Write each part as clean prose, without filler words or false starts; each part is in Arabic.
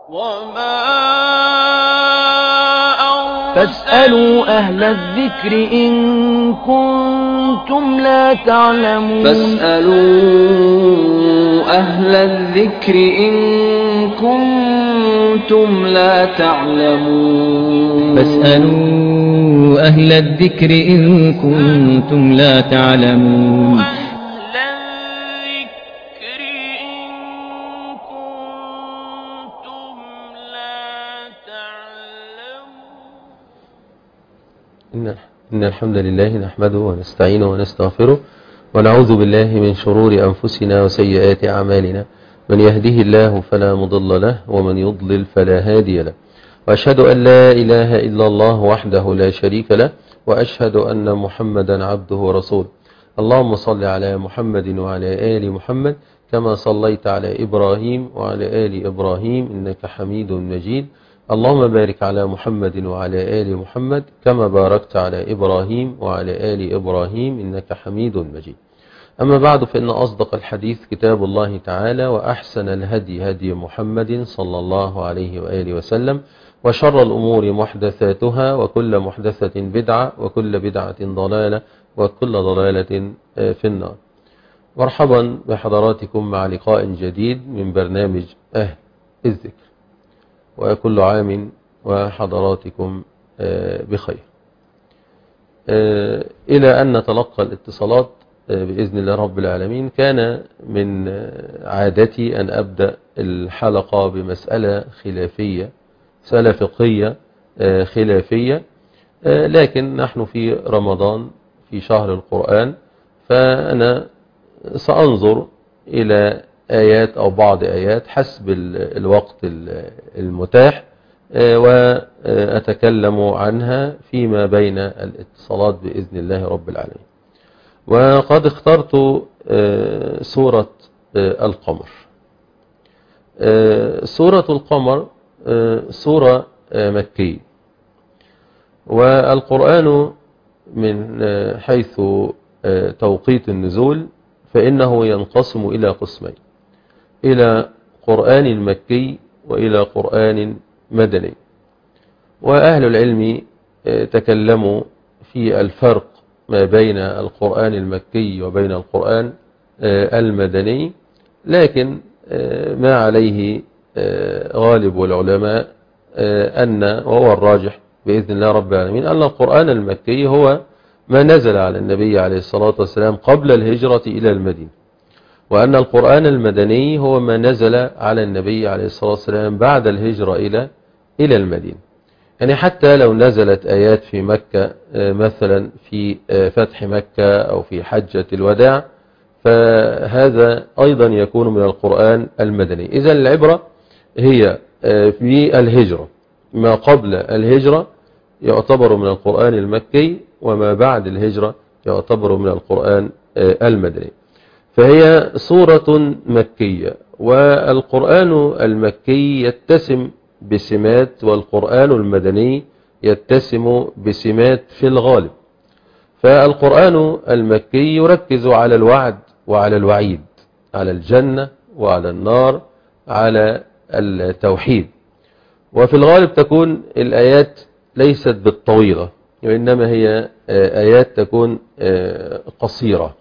فاسألوا أهل الذكر إن كنتم لا تعلمون. فاسألوا أهل الذكر إن كنتم لا تعلمون. فاسألوا أهل الذكر إن كنتم لا تعلمون. إن الحمد لله نحمده ونستعينه ونستغفره ونعوذ بالله من شرور أنفسنا وسيئات أعمالنا، من يهده الله فلا مضل له ومن يضلل فلا هادي له، وأشهد أن لا إله إلا الله وحده لا شريك له، وأشهد أن محمدا عبده ورسوله. اللهم صل على محمد وعلى آل محمد كما صليت على إبراهيم وعلى آل إبراهيم إنك حميد مجيد. اللهم بارك على محمد وعلى آل محمد كما باركت على إبراهيم وعلى آل إبراهيم إنك حميد مجيد. أما بعد، فإن أصدق الحديث كتاب الله تعالى، وأحسن الهدي هدي محمد صلى الله عليه وآله وسلم، وشر الأمور محدثاتها، وكل محدثة بدعة، وكل بدعة ضلالة، وكل ضلالة في النار. مرحبا بحضراتكم مع لقاء جديد من برنامج أهل الذكر، وكل عام وحضراتكم بخير. إلى أن نتلقى الاتصالات بإذن الله رب العالمين، كان من عادتي أن أبدأ الحلقة بمسألة خلافية، مسألة فقهية خلافية، لكن نحن في رمضان في شهر القرآن، فأنا سأنظر إلى آيات أو بعض آيات حسب الوقت المتاح، وأتكلم عنها فيما بين الاتصالات بإذن الله رب العالمين. وقد اخترت سورة القمر. سورة القمر سورة مكية، والقرآن من حيث توقيت النزول فإنه ينقسم إلى قسمين، إلى قرآن مكي وإلى قرآن مدني. وأهل العلم تكلموا في الفرق ما بين القرآن المكي وبين القرآن المدني، لكن ما عليه غالب العلماء وهو الراجح بإذن الله رب العالمين، أن القرآن المكي هو ما نزل على النبي عليه الصلاة والسلام قبل الهجرة إلى المدينة، وأن القرآن المدني هو ما نزل على النبي عليه الصلاة والسلام بعد الهجرة إلى المدينة. يعني حتى لو نزلت آيات في مكة مثلا في فتح مكة أو في حجة الوداع، فهذا أيضا يكون من القرآن المدني. إذن العبرة هي في الهجرة، ما قبل الهجرة يعتبر من القرآن المكي، وما بعد الهجرة يعتبر من القرآن المدني. فهي سورة مكية، والقرآن المكي يتسم بسمات، والقرآن المدني يتسم بسمات في الغالب. فالقرآن المكي يركز على الوعد وعلى الوعيد، على الجنة وعلى النار، على التوحيد. وفي الغالب تكون الآيات ليست بالطويلة، وإنما هي آيات تكون قصيرة.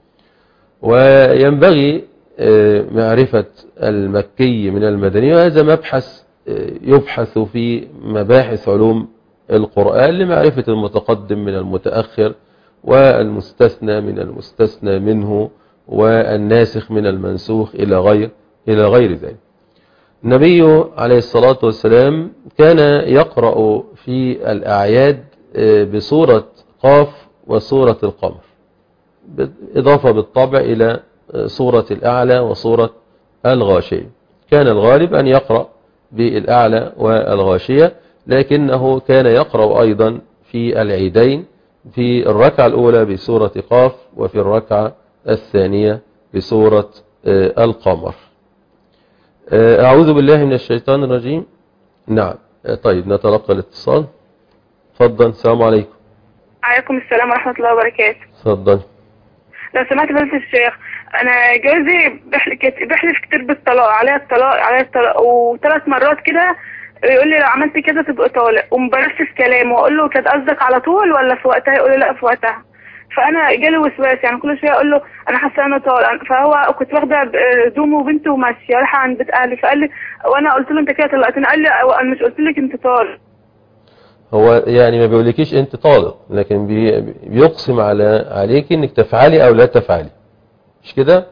وينبغي معرفة المكي من المدني، وهذا مبحث يبحث في مباحث علوم القرآن لمعرفة المتقدم من المتأخر، والمستثنى من المستثنى منه، والناسخ من المنسوخ إلى غير ذلك. النبي عليه الصلاة والسلام كان يقرأ في الأعياد بسورة قاف وسورة القمر، إضافة بالطبع إلى سورة الأعلى وسورة الغاشية. كان الغالب أن يقرأ بالأعلى والغاشية، لكنه كان يقرأ أيضا في العيدين، في الركعة الأولى بسورة قاف، وفي الركعة الثانية بسورة القمر. أعوذ بالله من الشيطان الرجيم. نعم، طيب نتلقى الاتصال. تفضل. السلام عليكم. عليكم السلام ورحمة الله وبركاته. تفضل. لو سمحت بس الشيخ، انا جوزي بيحلف كتير بالطلاق، عليا الطلاق وثلاث مرات كده يقول لي لو عملت كده تبقى طالق، ومبنفذ كلامه واقول له كانت قصدك على طول ولا في وقتها؟ يقول لي لا في وقتها. فانا جالي وسواس، يعني كل شويه اقول له انا حاسه انا طالق. فهو كنت واخده هدومه وبنته وماشيه رايحه عند بيت اهلي، فقال لي وانا قلت له انت كده طلقتني، قال لي انا مش قلت لك انت طالق. هو يعني ما بيقولكيش انت طالق، لكن بيقسم عليك انك تفعلي او لا تفعلي، مش كده؟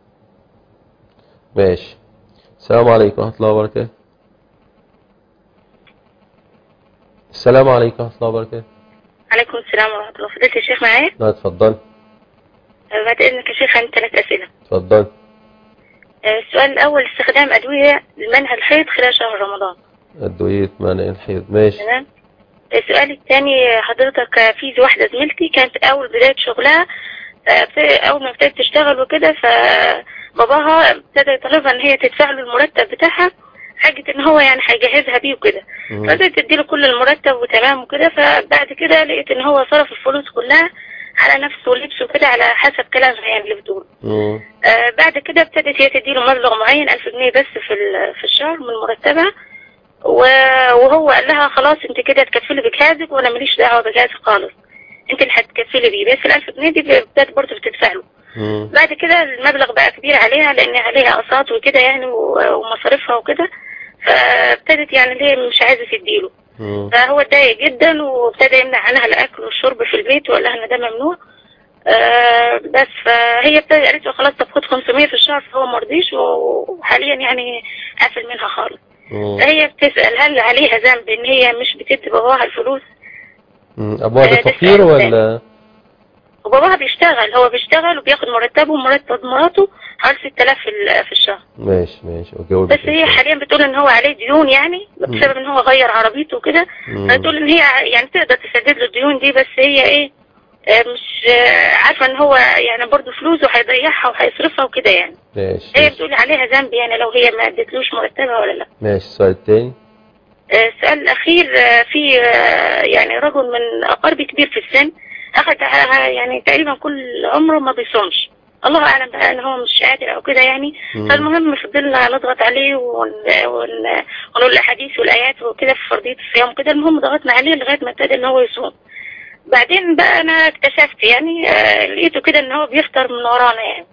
ماشي. السلام عليكم ورحمة الله وبركاته. السلام عليكم ورحمة الله وبركاته. عليكم السلام ورحمة الله. فضيلة الشيخ معايا؟ لا اتفضل. بعد إذنك يا شيخ عندي 3 أسئلة. اتفضل. السؤال الأول، استخدام أدوية لمنع الحيض خلال شهر رمضان. أدوية منع الحيض، ماشي. تمام. السؤال الثاني، حضرتك في واحدة زميلتي كانت أول بداية شغلها، أول ما ابتدت تشتغل وكده، فباباها ابتدى يطلبها إن هي تدفع له المرتب بتاعها، حاجة إن هو يعني هيجهزها بيه وكده. فبدأت تديله كل المرتب وتمام وكده. فبعد كده لقيت إن هو صرف الفلوس كلها على نفسه ولبسه وكده على حسب كلامها يعني اللي بتقول. بعد كده ابتدت هي تديله مبلغ معين 1000 جنيه بس في الشهر من مرتبها، وهو قال لها خلاص انت كده تكفلي بجهازك وانا ماليش دعوه بجهازك خالص، انت اللي هتكفلي بيه، بس ال1000 جنيه دي ابتدت برضه بتدفع له. بعد كده المبلغ بقى كبير عليها لان عليها اقساط وكده يعني ومصاريفها وكده، فابتدت يعني اللي هي مش عايزه تديله. فهو اتضايق جدا وابتدى يمنع عنها الاكل والشرب في البيت وقال لها ان ده ممنوع. بس فهي ابتدت قالت له خلاص طب خد 500 في الشهر، فهو ما رضيش وحاليا يعني قافل منها خالص. فهي بتسأل هل عليها ذنب ان هي مش بتدي باباها الفلوس؟ ابوها ده فقير ولا؟ وباباها بيشتغل، هو بيشتغل وبياخد مرتبه ومرتب مراته حوالي 6000 في الشهر. ماشي بس هي حاليا بتقول ان هو عليه ديون يعني بسبب ان هو غير عربيته وكده، فتقول ان هي يعني تقدر تسدد له الديون دي، بس هي ايه مش عارفه ان هو يعني برضه فلوسه هيضيعها وهيصرفها وكده يعني. ماشي. هي بتقول عليها ذنب يعني لو هي ما ادتلوش مرتبها ولا لا. ماشي. السؤال الثاني. السؤال الاخير، في يعني رجل من اقاربي كبير في السن اخذ يعني تقريبا كل عمره ما بيصومش، الله اعلم بقى ان هو مش قادر او كده يعني. فالمهم فضلنا نضغط عليه ونقول الاحاديث والايات وكده في فرضيه الصيام كده. المهم ضغطنا عليه لغايه ما ابتدى ان هو يصوم. بعدين بقى انا اكتشفت يعني لقيته كده ان هو بيفطر من ورانا يعني.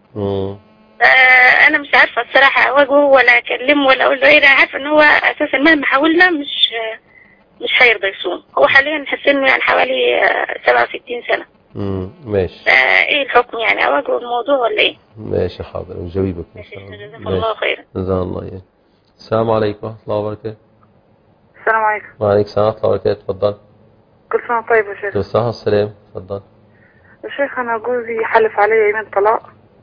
انا مش عارفه الصراحه اواجهه ولا اكلمه ولا اقول له ايه. انا عارفه ان هو اساسا مهما حاولنا مش هيرضى يصوم. هو حاليا حسنه يعني حوالي 67 سنه. ماشي. ايه الحكم يعني، اواجهه الموضوع ولا ايه؟ ماشي حاضر وجاوبك ان شاء الله. جزاكم الله خيرا. جزاك الله خير. السلام عليكم ورحمه الله وبركاته. السلام عليكم. وعليكم السلام ورحمه الله وبركاته. اتفضل. كل سنه طيب يا شيخ. بالصحه والسلام. اتفضل يا شيخ. انا جوزي حلف علي يمين طلاق.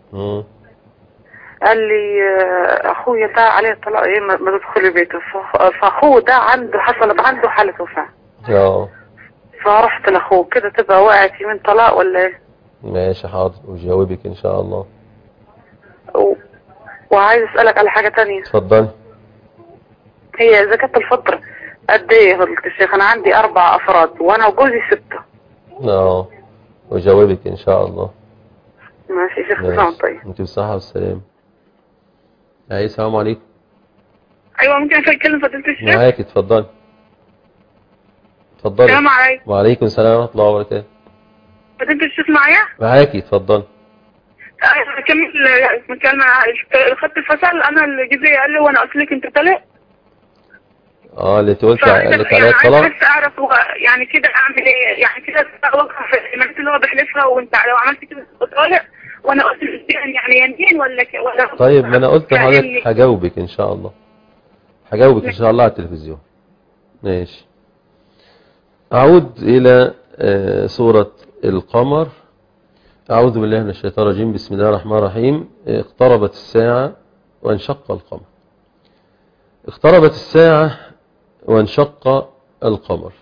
قال لي اخويا ده عليه الطلاق ايه ما تدخلي بيته. فاخوه ده حصلت عنده حالة وفاة. فرحت لاخوه كده، تبقى وقعت يمين طلاق ولا ايه؟ ماشي حاضر وجاوبك ان شاء الله. وعايز اسالك على حاجه تانية. اتفضل. هي زكاة الفطر قد ايه يا فضيلة الشيخ؟ انا عندي 4 افراد وانا وجوزي 6. وجاوبك ان شاء الله. ماشي يا شيخ. السلام طيب. انت بالصحه والسلام. السلام عليكم. ايوه ممكن اتكلم فضيلة الشيخ؟ معاك. اتفضل. السلام عليكم. وعليكم السلام ورحمه الله وبركاته. فضيلة الشيخ معايا؟ معاكي. اتفضل. كمل خدت الفصل. انا اللي جوزي قال لي وانا قلت لك انت طالق. اللي انت قلت لك عليها الطلاق. بس اعرف يعني كده اعمل ايه يعني كده اوقف في اللي هو بيحلفها، وانت لو عملت كده طالق وانا قلت يعني يمين ولا طيب ما انا قلت لحضرتك هجاوبك ان شاء الله. هجاوبك ان شاء الله على التلفزيون. ماشي. اعود الى سورة القمر. اعوذ بالله من الشيطان الرجيم. بسم الله الرحمن الرحيم. اقتربت الساعة وانشق القمر. اقتربت الساعة وانشق القمر.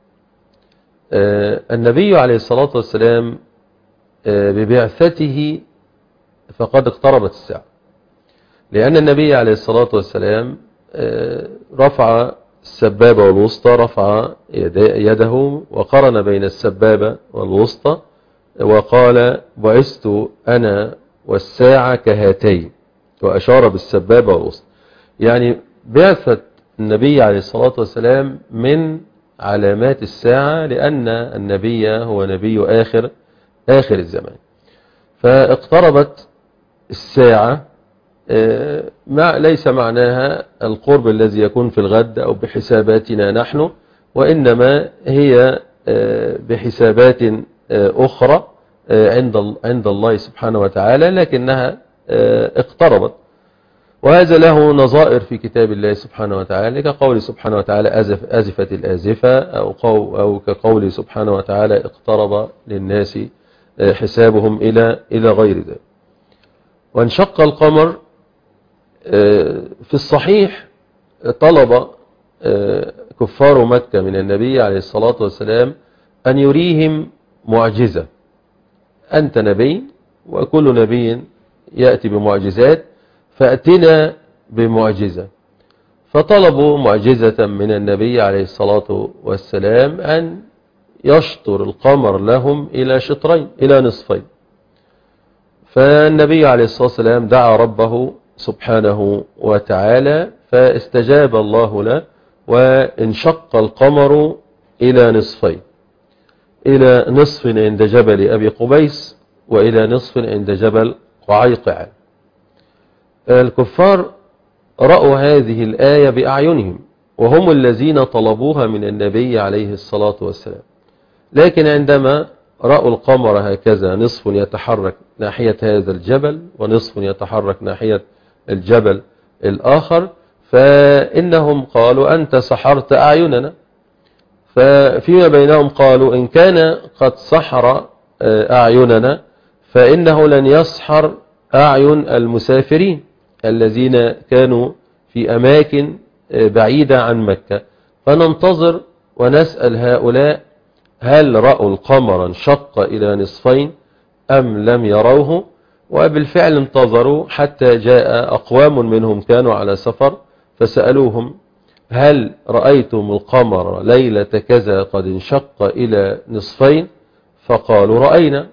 النبي عليه الصلاة والسلام ببعثته فقد اقتربت الساعة، لأن النبي عليه الصلاة والسلام رفع السبابة والوسطى، رفع يده وقرن بين السبابة والوسطى وقال بعثت أنا والساعة كهاتين، وأشار بالسبابة والوسطى. يعني بعثة النبي عليه الصلاة والسلام من علامات الساعة، لأن النبي هو نبي آخر الزمان. فاقتربت الساعة، ليس معناها القرب الذي يكون في الغد أو بحساباتنا نحن، وإنما هي بحسابات أخرى عند الله سبحانه وتعالى، لكنها اقتربت. وهذا له نظائر في كتاب الله سبحانه وتعالى، كقول سبحانه وتعالى أزفت الآزفة، أو كقول سبحانه وتعالى اقترب للناس حسابهم إلى غير ذلك. وانشق القمر، في الصحيح طلب كفار مكة من النبي عليه الصلاة والسلام أن يريهم معجزة. أنت نبي وكل نبي يأتي بمعجزات، فأتنا بمعجزة. فطلبوا معجزة من النبي عليه الصلاة والسلام أن يشطر القمر لهم إلى شطرين، إلى نصفين. فالنبي عليه الصلاة والسلام دعا ربه سبحانه وتعالى، فاستجاب الله له، وانشق القمر إلى نصفين، إلى نصف عند جبل أبي قبيس، وإلى نصف عند جبل قعيقع. الكفار رأوا هذه الآية بأعينهم، وهم الذين طلبوها من النبي عليه الصلاة والسلام. لكن عندما رأوا القمر هكذا، نصف يتحرك ناحية هذا الجبل ونصف يتحرك ناحية الجبل الآخر، فإنهم قالوا أنت سحرت أعيننا. ففيما بينهم قالوا إن كان قد سحر أعيننا فإنه لن يسحر أعين المسافرين الذين كانوا في أماكن بعيدة عن مكة، فننتظر ونسأل هؤلاء هل رأوا القمر انشق إلى نصفين أم لم يروه. وبالفعل انتظروا حتى جاء أقوام منهم كانوا على سفر، فسألوهم هل رأيتم القمر ليلة كذا قد انشق إلى نصفين؟ فقالوا رأينا.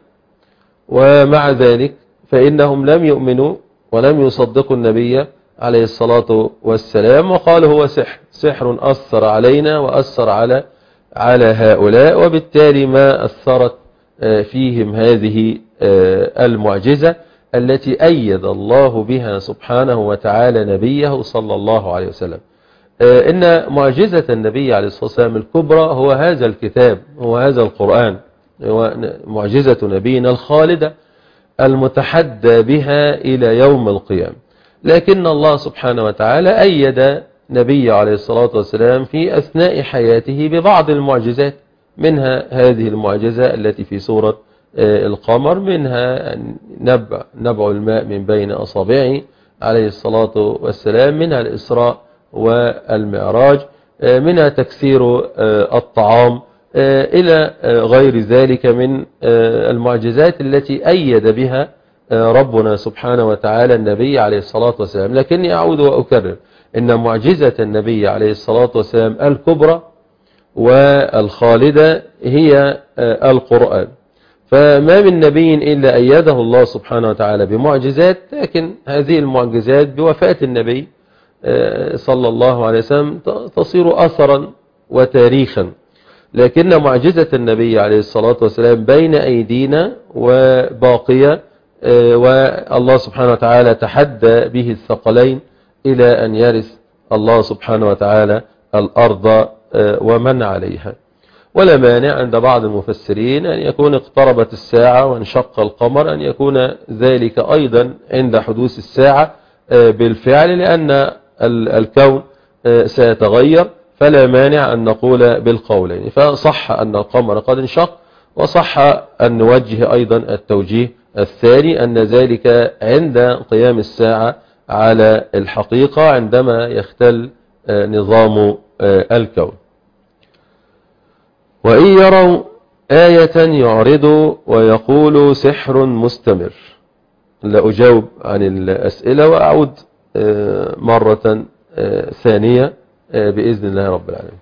ومع ذلك فإنهم لم يؤمنوا ولم يصدقوا النبي عليه الصلاة والسلام، وقالوا هو سحر أثر علينا وأثر على هؤلاء، وبالتالي ما أثرت فيهم هذه المعجزة التي أيد الله بها سبحانه وتعالى نبيه صلى الله عليه وسلم. إن معجزة النبي عليه الصلاة والسلام الكبرى هو هذا الكتاب، هو هذا القرآن، هو معجزة نبينا الخالدة المتحدى بها إلى يوم القيامة. لكن الله سبحانه وتعالى أيد نبي عليه الصلاة والسلام في أثناء حياته ببعض المعجزات، منها هذه المعجزة التي في سورة القمر، منها نبع الماء من بين أصابعه عليه الصلاة والسلام، منها الإسراء والمعراج، منها تكثير الطعام، إلى غير ذلك من المعجزات التي أيد بها ربنا سبحانه وتعالى النبي عليه الصلاة والسلام. لكني أعود وأكرر إن معجزة النبي عليه الصلاة والسلام الكبرى والخالدة هي القرآن. فما من نبي إلا أيده الله سبحانه وتعالى بمعجزات، لكن هذه المعجزات بوفاة النبي صلى الله عليه وسلم تصير أثرا وتاريخا. لكن معجزة النبي عليه الصلاة والسلام بين أيدينا وباقية، والله سبحانه وتعالى تحدى به الثقلين إلى أن يرث الله سبحانه وتعالى الأرض ومن عليها. ولا مانع عند بعض المفسرين أن يكون اقتربت الساعة وانشق القمر، أن يكون ذلك أيضا عند حدوث الساعة بالفعل، لأن الكون سيتغير، فلا مانع أن نقول بالقولين. فصح أن القمر قد انشق، وصح أن نوجه أيضا التوجيه الثاني أن ذلك عند قيام الساعة على الحقيقة، عندما يختل نظام الكون. وإن يروا آية يعرضوا ويقولوا سحر مستمر. لا أجاوب عن الأسئلة وأعود مرة ثانية بإذن الله رب العالمين.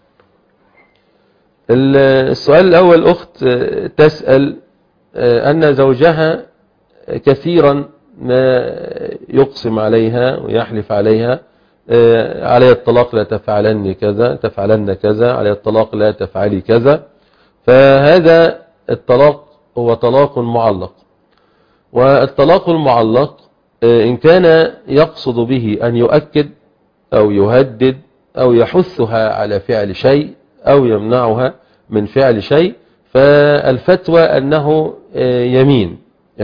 السؤال الأول، أخت تسأل أن زوجها كثيرا ما يقسم عليها ويحلف عليها، علي الطلاق لا تفعلن كذا، تفعلن كذا، علي الطلاق لا تفعلي كذا. فهذا الطلاق هو طلاق معلق. والطلاق المعلق إن كان يقصد به أن يؤكد أو يهدد أو يحثها على فعل شيء أو يمنعها من فعل شيء، فالفتوى أنه يمين،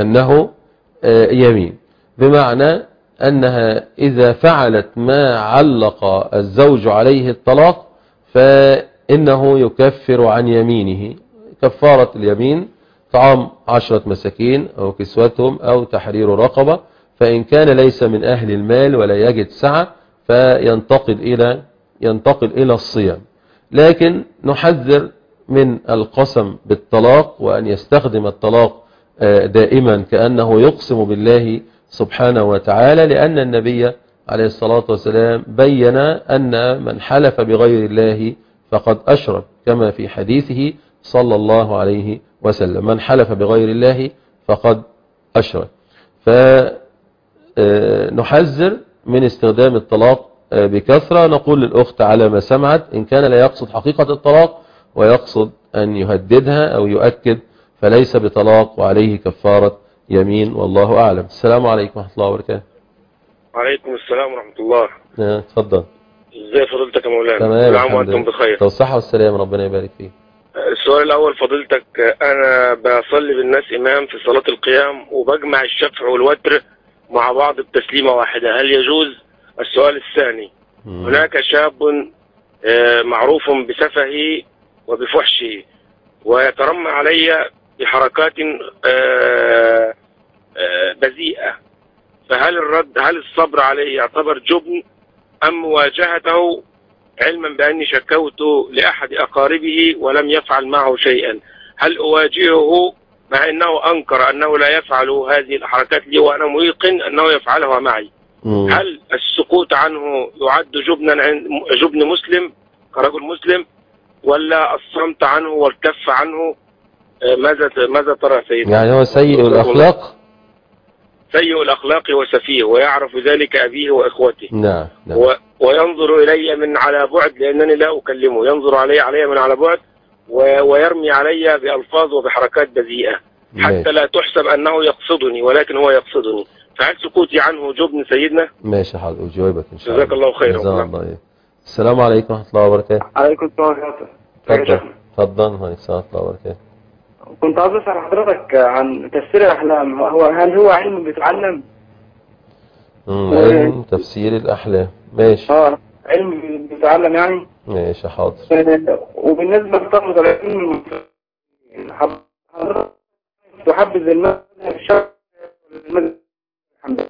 بمعنى أنها إذا فعلت ما علق الزوج عليه الطلاق فإنه يكفر عن يمينه. كفارة اليمين طعام 10 مساكين أو كسوتهم أو تحرير رقبة. فإن كان ليس من أهل المال ولا يجد سعة ينتقل إلى الصيام. لكن نحذر من القسم بالطلاق وأن يستخدم الطلاق دائما كأنه يقسم بالله سبحانه وتعالى، لأن النبي عليه الصلاة والسلام بين أن من حلف بغير الله فقد أشرك، كما في حديثه صلى الله عليه وسلم: من حلف بغير الله فقد أشرك. فنحذر من استخدام الطلاق بكثرة. نقول للأخت على ما سمعت، إن كان لا يقصد حقيقة الطلاق ويقصد أن يهددها أو يؤكد فليس بطلاق وعليه كفارة يمين، والله أعلم. السلام عليكم ورحمة الله وبركاته. وعليكم السلام ورحمة الله. اتفضل. ازي فضيلتك يا مولانا؟ تمام، كل عام وانتم بخير. والصحة والسلام، ربنا يبارك فيك. السؤال الأول فضيلتك، أنا بصلي بالناس إمام في صلاة القيام وبجمع الشفع والوتر مع بعض بتسليمة واحدة، هل يجوز؟ السؤال الثاني، هناك شاب معروف بسفهه وبفحشه ويترمى علي بحركات بذيئة، فهل هل الصبر عليه يعتبر جبن أم مواجهته علما بأني شكوت لأحد أقاربه ولم يفعل معه شيئا؟ هل أواجهه مع أنه أنكر أنه لا يفعل هذه الحركات لي وأنا ميقن أنه يفعلها معي؟ هل السكوت عنه يعد جبن مسلم كرجل مسلم، ولا الصمت عنه والكف عنه؟ ماذا ترى سيدي؟ يعني هو سيء الأخلاق؟ سيء الأخلاق وسفيه، ويعرف ذلك أبيه وإخوته. نعم. وينظر إلي من على بعد، لأنني لا أكلمه، ينظر علي من على بعد ويرمي علي بألفاظ وبحركات بذيئة حتى لا تحسب أنه يقصدني، ولكن هو يقصدني. فهل سكوتي عنه جبن سيدنا؟ ماشي حاضر، أجاوبك إن شاء الله. جزاك الله خيرا. جزاك الله خير. السلام عليكم ورحمة الله وبركاته. عليكم السلام ورحمة الله. تفضل. السلام ورحمة الله وبركاته. كنت عاوز أسأل حضرتك عن تفسير الأحلام، هل هو علم بيتعلم؟ علم تفسير الأحلام، ماشي. علم بيتعلم يعني؟ ماشي حاضر. وبالنسبة لطلبة العلم، حضرتك تحبذ المذهب الشرعي والمذهب الحنبلي؟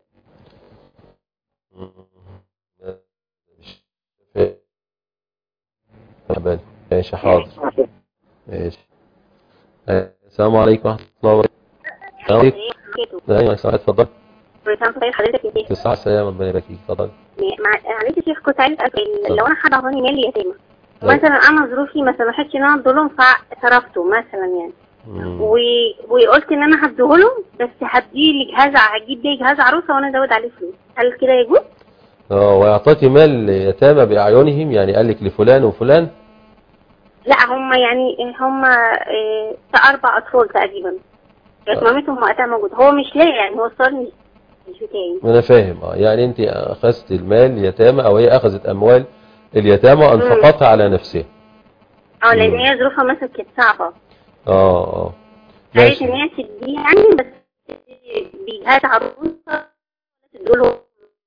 ماشي حاضر. ماشي. السلام عليكم ورحمة الله وبركاته. ايوه اتفضل. حضرتك الصحة والسلامة، ربنا يبارك فيك. اتفضل. معلش يا شيخ، كنت عايز اسال لو انا حد اعطاني مال يتامى مثلا، انا ظروفي ما سمحتش ان انا اديلهم فصرفته مثلا يعني، وقلت ان انا هديهولهم بس هديه جهاز، هجيب بيه جهاز عروسه وانا ازود عليه فلوس، هل كده يجوز؟ ويعطيكي مال يتامى باعينهم، يعني قال لك لفلان وفلان؟ لا هم يعني هم 4 اطفال تقريبا، كانت مامتهم وقتها موجوده، هو مش لاقي يعني، هو صار مش بتاعي. انا فاهم. يعني انت اخذت المال يتامى او هي اخذت اموال اليتامى وانفقتها على نفسها. لان هي ظروفها مثلا كانت صعبه. ماشي. ان هي تديه يعني، بس بجهاز عروسه تدوله،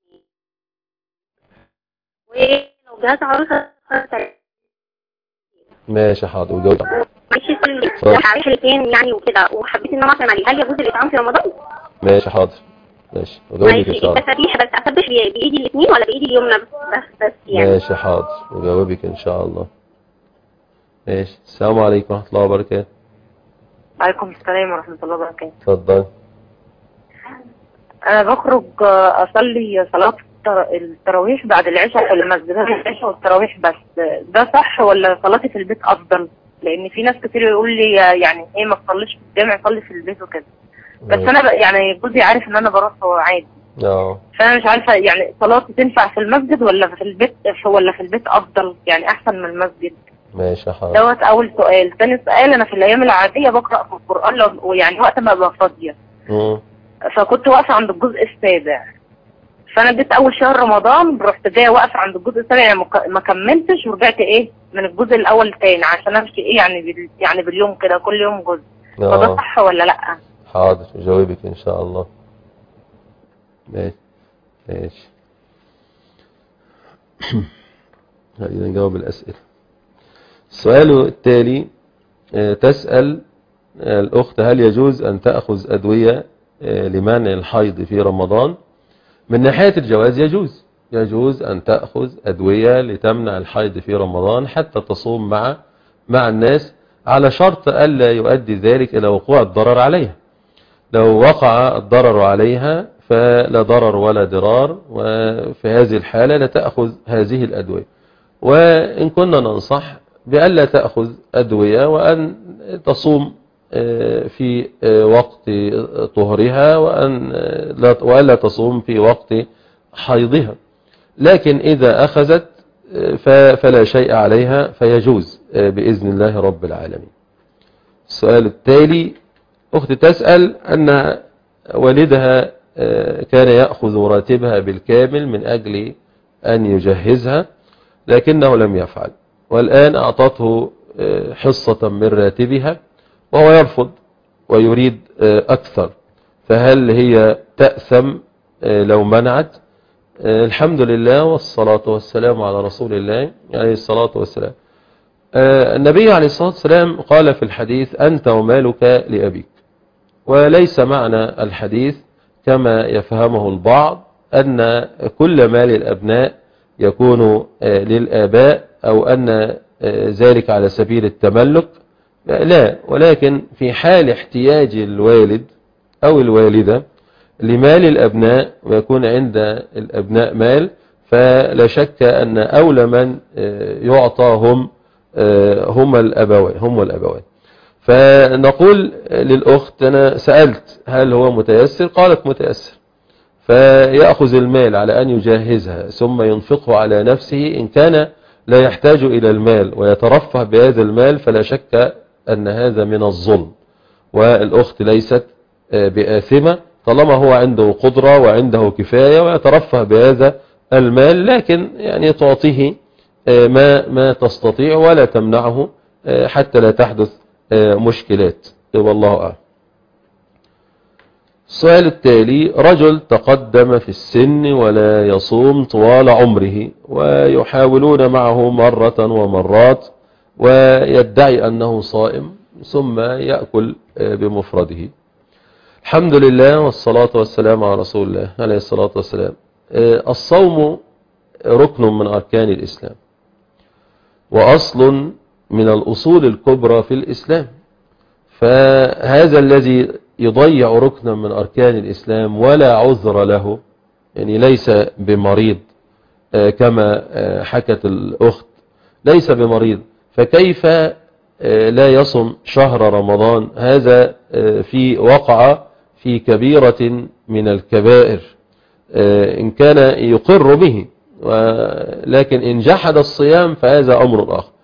ولو جهاز عروسه ماشي حاضر. وجاوب. معلش حلفين يعني وكده، وحبيت ان انا اعلم عليه، هل يجوز الاطعام في رمضان؟ ماشي حاضر. ماشي. وجاوبك ان شاء الله. بس اسبح بايدي الاثنين ولا بايدي اليمنى بس يعني؟ ماشي حاضر، وجاوبك ان شاء الله. ماشي. السلام عليكم ورحمة الله وبركاته. وعليكم السلام ورحمة الله وبركاته. اتفضل. أنا بخرج أصلي صلاة التراويح بعد العشاء في المسجد، العشاء والتراويح بس، ده صح ولا صلاتي في البيت أفضل؟ لأن في ناس كتير يقول لي يعني إيه ما تصليش في الجامع، صلي في البيت وكده. بس انا يعني جوزي عارف ان انا بروح عادي. فانا مش عارفه يعني صلاتي تنفع في المسجد ولا في البيت افضل، يعني احسن من المسجد. ماشي حاضر. دوت اول سؤال. ثاني سؤال، انا في الايام العاديه بقرا في القران ويعني وقت ما ابقى فاضيه. فكنت واقفه عند الجزء السابع، فانا جيت اول شهر رمضان رحت جايه واقفه عند الجزء السابع، يعني ما كملتش ورجعت من الجزء الاول تاني عشان امشي يعني باليوم كده كل يوم جزء. فده صح ولا لا؟ حاضر جاوبك ان شاء الله. ماشي خلينا نجاوب الاسئله. السؤال التالي، تسأل الأخت هل يجوز أن تأخذ أدوية لمنع الحيض في رمضان؟ من ناحية الجواز يجوز أن تأخذ أدوية لتمنع الحيض في رمضان حتى تصوم مع الناس، على شرط ألا يؤدي ذلك إلى وقوع الضرر عليها. لو وقع الضرر عليها فلا ضرر ولا ضرار، وفي هذه الحالة لا تأخذ هذه الأدوية. وإن كنا ننصح بألا تأخذ أدوية وأن تصوم في وقت طهرها وألا تصوم في وقت حيضها. لكن إذا أخذت فلا شيء عليها فيجوز بإذن الله رب العالمين. السؤال التالي، أخت تسأل أن والدها كان يأخذ راتبها بالكامل من أجل أن يجهزها لكنه لم يفعل، والآن أعطته حصة من راتبها وهو يرفض ويريد أكثر، فهل هي تأثم لو منعت؟ الحمد لله والصلاة والسلام على رسول الله عليه الصلاة والسلام. النبي عليه الصلاة والسلام قال في الحديث أنت ومالك لأبيك، وليس معنى الحديث كما يفهمه البعض أن كل مال الأبناء يكون للآباء أو أن ذلك على سبيل التملك، لا، ولكن في حال احتياج الوالد أو الوالدة لمال الأبناء ويكون عند الأبناء مال، فلا شك أن أولى من يعطاهم هم الأبوان. فنقول للأخت أنا سألت هل هو متيسر؟ قالت متيسر، فيأخذ المال على أن يجهزها ثم ينفقه على نفسه. إن كان لا يحتاج إلى المال ويترفه بهذا المال فلا شك أن هذا من الظلم، والأخت ليست بآثمة طالما هو عنده قدرة وعنده كفاية ويترفه بهذا المال، لكن يعني تعطيه ما تستطيع ولا تمنعه حتى لا تحدث مشكلات، والله أعلم. السؤال التالي، رجل تقدم في السن ولا يصوم طوال عمره ويحاولون معه مرة ومرات ويدعي أنه صائم ثم يأكل بمفرده. الحمد لله والصلاة والسلام على رسول الله عليه الصلاة والسلام. الصوم ركن من أركان الإسلام وأصل من الأصول الكبرى في الإسلام، فهذا الذي يضيع ركنا من أركان الإسلام ولا عذر له، يعني ليس بمريض كما حكت الأخت، ليس بمريض، فكيف لا يصم شهر رمضان؟ هذا في وقع في كبيرة من الكبائر إن كان يقر به، لكن إن جحد الصيام فهذا أمر آخر،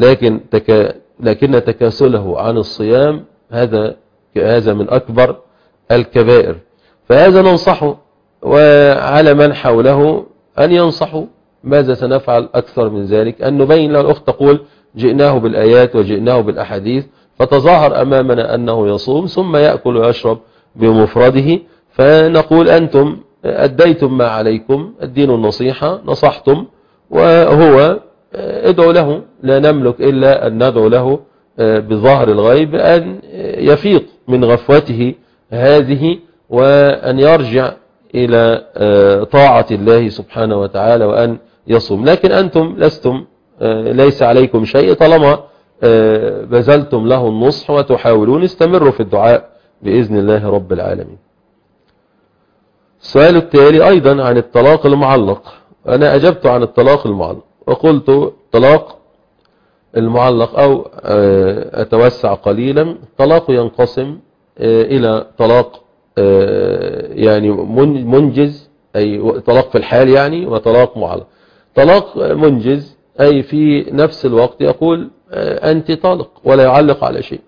لكن تكاسله عن الصيام هذا من أكبر الكبائر. فهذا ننصحه وعلى من حوله أن ينصحوا. ماذا سنفعل أكثر من ذلك؟ أن نبين له. الأخت تقول جئناه بالآيات وجئناه بالأحاديث، فتظاهر أمامنا أنه يصوم ثم يأكل ويشرب بمفرده، فنقول أنتم أديتم ما عليكم، الدين النصيحة، نصحتم، وهو ادعو له، لا نملك إلا أن ندعو له بظاهر الغيب أن يفيق من غفوته هذه وأن يرجع إلى طاعة الله سبحانه وتعالى وأن يصوم. لكن أنتم ليس عليكم شيء طالما بذلتم له النصح وتحاولون. استمروا في الدعاء بإذن الله رب العالمين. السؤال التالي أيضا عن الطلاق المعلق. أنا أجبت عن الطلاق المعلق وقلت طلاق المعلق أو أتوسع قليلا، الطلاق ينقسم إلى طلاق يعني منجز، أي طلاق في الحال يعني، وطلاق معلق. طلاق منجز أي في نفس الوقت يقول أنت طالق ولا يعلق على شيء،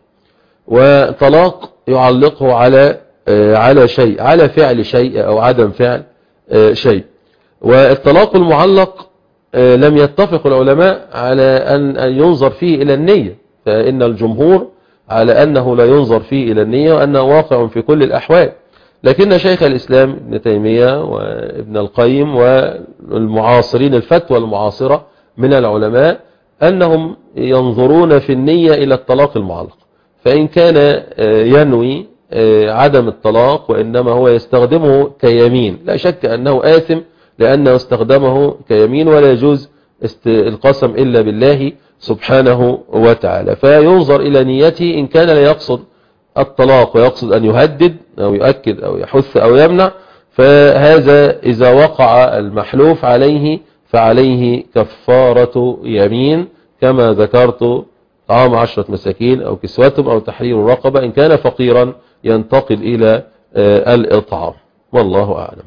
وطلاق يعلقه على شيء، على فعل شيء أو عدم فعل شيء. والطلاق المعلق لم يتفق العلماء على أن ينظر فيه إلى النية، فإن الجمهور على أنه لا ينظر فيه إلى النية وأنه واقع في كل الأحوال. لكن شيخ الإسلام ابن تيمية وابن القيم والمعاصرين الفتوى المعاصرة من العلماء أنهم ينظرون في النية إلى الطلاق المعلق، فإن كان ينوي عدم الطلاق وإنما هو يستخدمه كيمين، لا شك أنه آثم لأنه استخدمه كيمين، ولا يجوز القسم إلا بالله سبحانه وتعالى. فينظر إلى نيته، إن كان لا يقصد الطلاق ويقصد أن يهدد أو يؤكد أو يحث أو يمنع، فهذا إذا وقع المحلوف عليه فعليه كفارة يمين كما ذكرت، طعام 10 مساكين أو كسوتهم أو تحرير رقبة، إن كان فقيرا ينتقل إلى الإطعام، والله أعلم.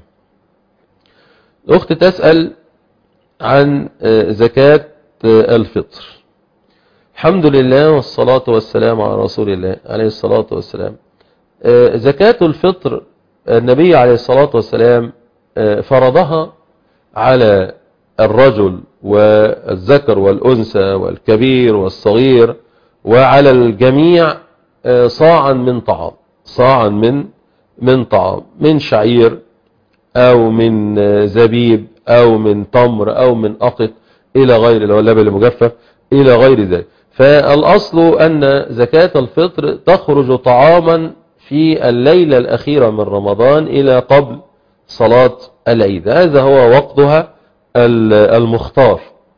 الأخت تسأل عن زكاة الفطر. الحمد لله والصلاة والسلام على رسول الله عليه الصلاة والسلام. زكاة الفطر النبي عليه الصلاة والسلام فرضها على الرجل والذكر والأنثى والكبير والصغير وعلى الجميع صاعا من طعام، صاعا من طعام، من شعير أو من زبيب أو من تمر أو من أقط إلى غير اللبن المجفف إلى غير ذلك. فالأصل أن زكاة الفطر تخرج طعاما في الليلة الأخيرة من رمضان إلى قبل صلاة العيد، هذا هو وقتها المختار.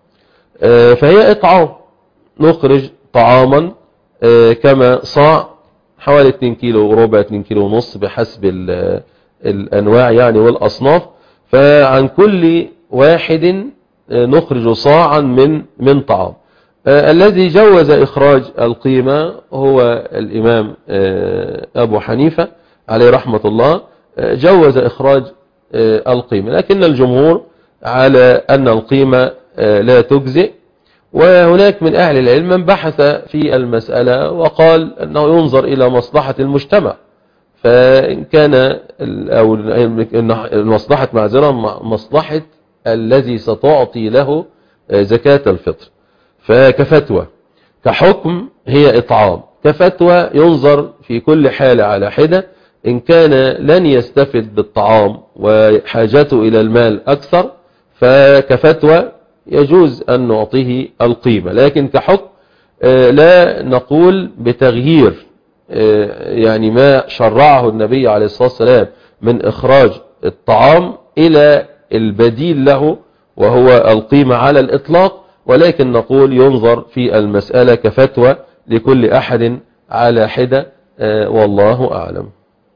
فهي إطعام، نخرج طعاما كما صاع حوالي 2 كيلو وربع 2 كيلو ونص بحسب الأنواع يعني والأصناف، فعن كل واحد نخرج صاعا من طعام. الذي جوز إخراج القيمة هو الإمام أبو حنيفة عليه رحمة الله، جوز إخراج القيمة، لكن الجمهور على أن القيمة لا تجزئ. وهناك من أهل العلم من بحث في المسألة وقال أنه ينظر إلى مصلحة المجتمع، فإن كان أو المصلحة معذرة مصلحة الذي ستعطي له زكاة الفطر، فكفتوى كحكم هي إطعام، كفتوى ينظر في كل حالة على حدة. إن كان لن يستفد بالطعام وحاجته إلى المال أكثر فكفتوى يجوز أن نعطيه القيمة، لكن كحكم لا نقول بتغيير يعني ما شرعه النبي عليه الصلاة والسلام من إخراج الطعام إلى البديل له وهو القيمة على الإطلاق، ولكن نقول ينظر في المسألة كفتوى لكل أحد على حدة، والله أعلم.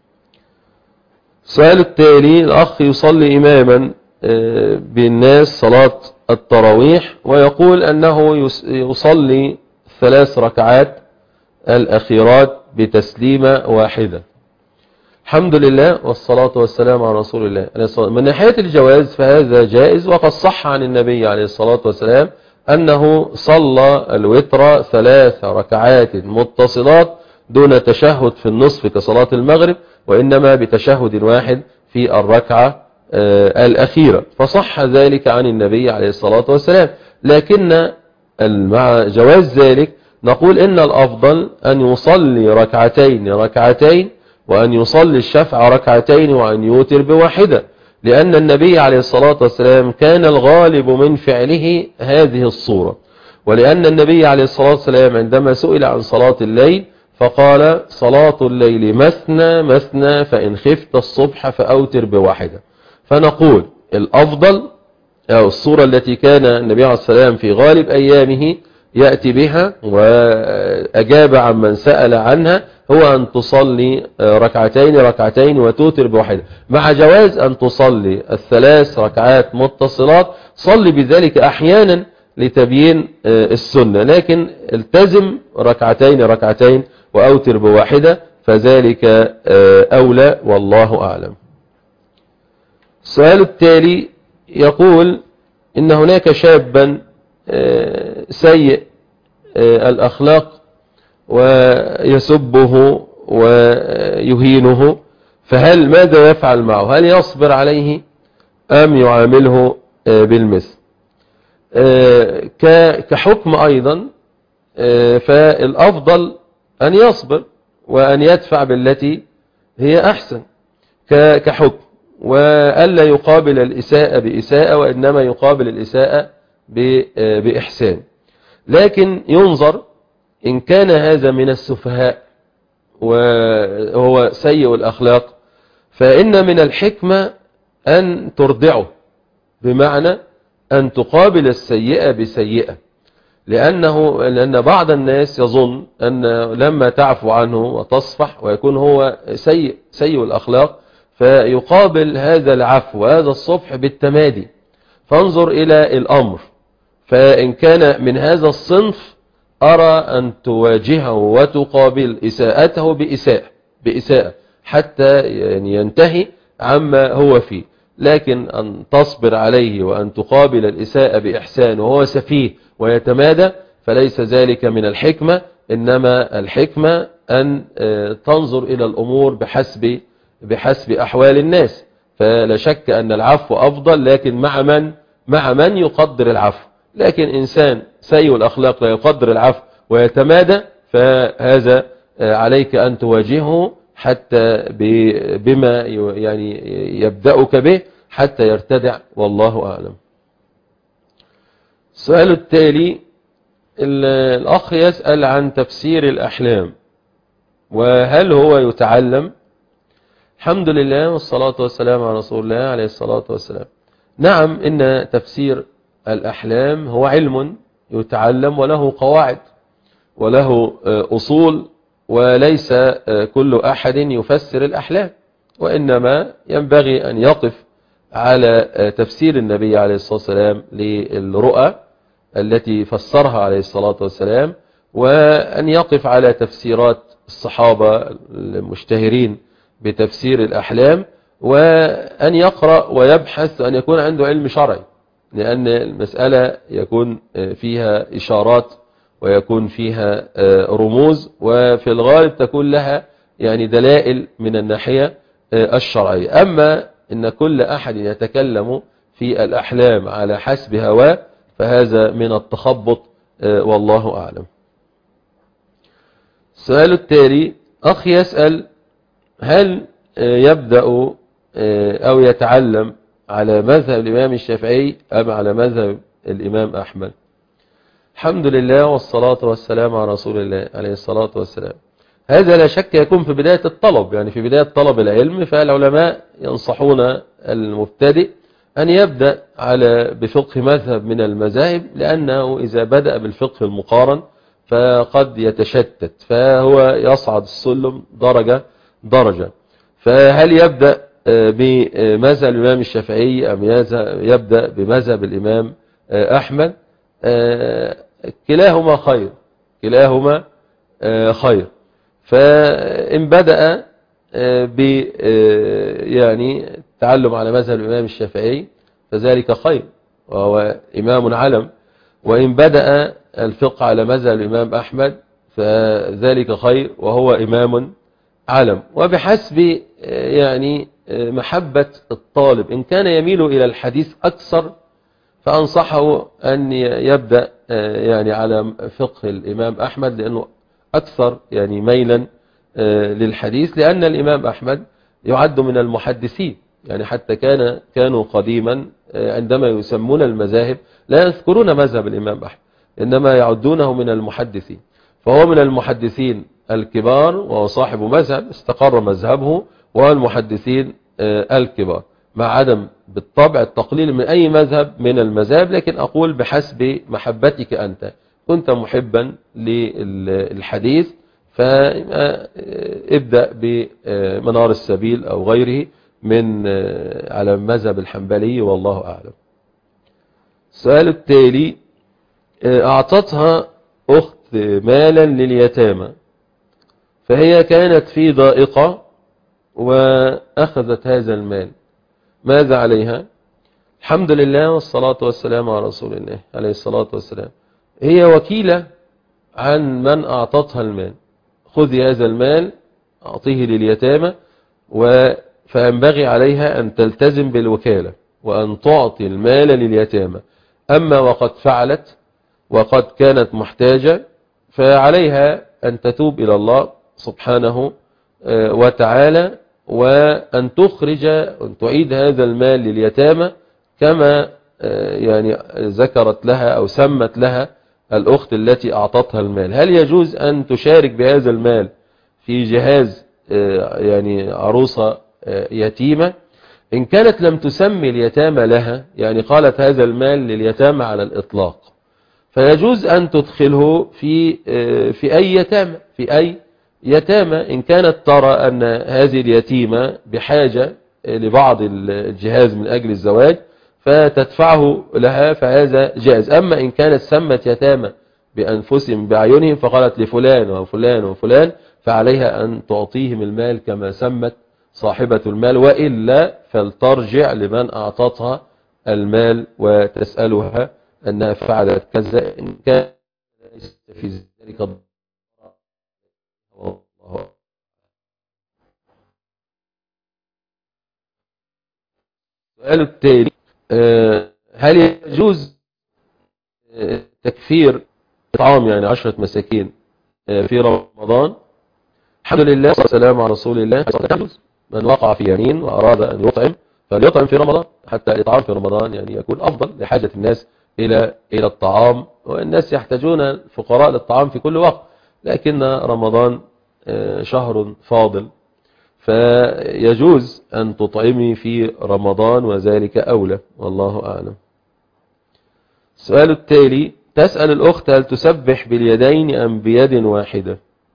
السؤال التالي: الأخ يصلي إماما بالناس صلاة التراويح ويقول أنه يصلي 3 ركعات الأخيرات بتسليمة واحدة. الحمد لله والصلاة والسلام على رسول الله. من ناحية الجواز فهذا جائز، وقد صح عن النبي عليه الصلاة والسلام أنه صلى الوتر 3 ركعات متصلات دون تشهد في النصف كصلاة المغرب، وإنما بتشهد واحد في الركعة الأخيرة، فصح ذلك عن النبي عليه الصلاة والسلام. لكن مع جواز ذلك نقول إن الأفضل أن يصلي ركعتين وأن يصلي الشفع ركعتين وأن يوتر بواحدة، لأن النبي عليه الصلاة والسلام كان الغالب من فعله هذه الصورة، ولأن النبي عليه الصلاة والسلام عندما سئل عن صلاة الليل فقال: صلاة الليل مثنى مثنى فإن خفت الصبح فأوتر بواحدة. فنقول الأفضل أو الصورة التي كان النبي عليه الصلاة والسلام في غالب أيامه يأتي بها وأجاب عن من سأل عنها هو أن تصلي ركعتين وتوتر بواحدة، مع جواز أن تصلي 3 ركعات متصلات. صلي بذلك أحيانا لتبيين السنة، لكن التزم ركعتين وأوتر بواحدة، فذلك أولى والله أعلم. السؤال التالي يقول إن هناك شابا سيء الأخلاق ويسبه ويهينه، فهل ماذا يفعل معه؟ هل يصبر عليه أم يعامله بالمثل؟ كحكم أيضا فالأفضل أن يصبر وأن يدفع بالتي هي أحسن كحكم، وألا يقابل الإساءة بإساءة، وإنما يقابل الإساءة بإحسان. لكن ينظر إن كان هذا من السفهاء وهو سيء الأخلاق، فإن من الحكمة أن تردعه، بمعنى أن تقابل السيئة بسيئة، لأن بعض الناس يظن أن لما تعفو عنه وتصفح ويكون هو سيء الأخلاق فيقابل هذا العفو وهذا الصفح بالتمادي. فانظر إلى الأمر، فإن كان من هذا الصنف أرى أن تواجهه وتقابل إساءته بإساءة حتى ينتهي عما هو فيه. لكن أن تصبر عليه وأن تقابل الإساءة بإحسان وهو سفيه ويتمادى فليس ذلك من الحكمة، إنما الحكمة أن تنظر إلى الأمور بحسب أحوال الناس. فلا شك أن العفو أفضل، لكن مع من يقدر العفو. لكن إنسان سيء الأخلاق لا يقدر العفو ويتمادى، فهذا عليك أن تواجهه حتى بما يعني يبدأك به حتى يرتدع، والله أعلم. السؤال التالي، الأخ يسأل عن تفسير الأحلام وهل هو يتعلم؟ الحمد لله والصلاة والسلام على رسول الله عليه الصلاة والسلام. نعم، إن تفسير الأحلام هو علم يتعلم وله قواعد وله أصول، وليس كل أحد يفسر الأحلام، وإنما ينبغي أن يقف على تفسير النبي عليه الصلاة والسلام للرؤى التي فسرها عليه الصلاة والسلام، وأن يقف على تفسيرات الصحابة المشتهرين بتفسير الأحلام، وأن يقرأ ويبحث وأن يكون عنده علم شرعي، لأن المسألة يكون فيها إشارات ويكون فيها رموز، وفي الغالب تكون لها يعني دلائل من الناحية الشرعية. أما إن كل أحد يتكلم في الأحلام على حسب هواه فهذا من التخبط، والله أعلم. السؤال التالي، أخ يسأل هل يبدأ أو يتعلم على مذهب الإمام الشافعي أم على مذهب الإمام أحمد؟ الحمد لله والصلاة والسلام على رسول الله عليه الصلاة والسلام. هذا لا شك يكون في بداية الطلب، يعني في بداية طلب العلم، فالعلماء ينصحون المبتدئ أن يبدأ بفقه مذهب من المذاهب، لأنه إذا بدأ بالفقه المقارن فقد يتشتت، فهو يصعد السلم درجة درجة. فهل يبدأ بمذهب الإمام الشافعي أم يبدأ بمذهب الإمام أحمد؟ كلاهما خير. فإن بدأ يعني التعلم على مذهب الإمام الشافعي فذلك خير وهو إمام علم، وإن بدأ الفقه على مذهب الإمام أحمد فذلك خير وهو إمام علم. وبحسب يعني محبة الطالب، إن كان يميل إلى الحديث أكثر فأنصحه أن يبدأ يعني على فقه الإمام أحمد، لأنه أكثر يعني ميلا للحديث، لأن الإمام أحمد يعد من المحدثين، يعني حتى كانوا قديما عندما يسمون المذاهب لا يذكرون مذهب الإمام أحمد، إنما يعدونه من المحدثين، فهو من المحدثين الكبار وهو صاحب مذهب استقر مذهبه، والمحدثين الكبار، مع عدم بالطبع التقليل من أي مذهب من المذاهب، لكن أقول بحسب محبتك أنت، كنت محبا للحديث فابدأ بمنار السبيل أو غيره من على المذهب الحنبلي، والله أعلم. السؤال التالي، أعطتها أخت مالا لليتامى فهي كانت في ضائقة وأخذت هذا المال، ماذا عليها؟ الحمد لله والصلاة والسلام على رسول الله عليه الصلاة والسلام. هي وكيلة عن من أعطتها المال، خذي هذا المال أعطيه لليتامى، فينبغي عليها أن تلتزم بالوكالة وأن تعطي المال لليتامى. أما وقد فعلت وقد كانت محتاجة فعليها أن تتوب إلى الله سبحانه وتعالى، وأن تخرج وأن تعيد هذا المال لليتامى كما يعني ذكرت لها أو سمت لها الأخت التي أعطتها المال. هل يجوز أن تشارك بهذا المال في جهاز يعني عروسة يتيمة؟ إن كانت لم تسمي اليتامى لها، يعني قالت هذا المال لليتامى على الإطلاق، فيجوز أن تدخله في أي يتامى إن كانت ترى أن هذه اليتيمة بحاجة لبعض الجهاز من أجل الزواج فتدفعه لها، فهذا جائز. أما إن كانت سمت يتامى بأنفسهم بعيونهم فقالت لفلان وفلان وفلان، فعليها أن تعطيهم المال كما سمت صاحبة المال، وإلا فلترجع لمن أعطتها المال وتسألها أنها فعلت كذا إن كان في ذلك الضرر. السؤال التالي: هل يجوز تكفير إطعام يعني 10 مساكين في رمضان؟ الحمد لله والسلام على رسول الله. من وقع في يمين وأراد أن يطعم فليطعم في رمضان، حتى الإطعام في رمضان يعني يكون أفضل لحاجة الناس إلى الطعام، والناس يحتاجون الفقراء للطعام في كل وقت، لكن رمضان شهر فاضل فيجوز أن تطعمي في رمضان وذلك أولى، والله أعلم. السؤال التالي: تسأل الأخت هل تسبح باليدين أم بيد واحدة؟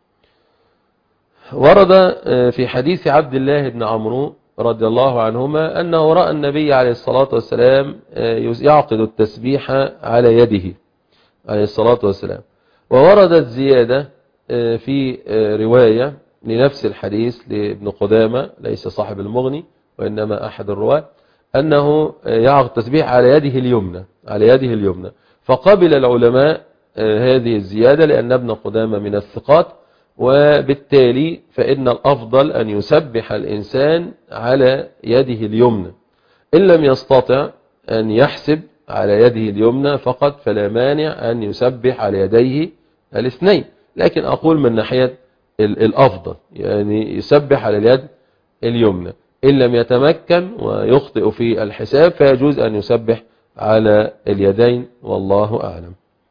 ورد في حديث عبد الله بن عمرو رضي الله عنهما أنه رأى النبي عليه الصلاة والسلام يعقد التسبيح على يده عليه الصلاة والسلام. ووردت زيادة في رواية لنفس الحديث لابن قدامة ليس صاحب المغني وإنما أحد الرواة، أنه يعقد التسبيح على يده اليمنى، فقبل العلماء هذه الزيادة لأن ابن قدامة من الثقات، وبالتالي فإن الأفضل أن يسبح الإنسان على يده اليمنى. إن لم يستطع أن يحسب على يده اليمنى فقط فلا مانع أن يسبح على يديه الاثنين، لكن أقول من ناحية الأفضل يعني يسبح على اليد اليمنى. إن لم يتمكن ويخطئ في الحساب فيجوز أن يسبح على اليدين، والله أعلم.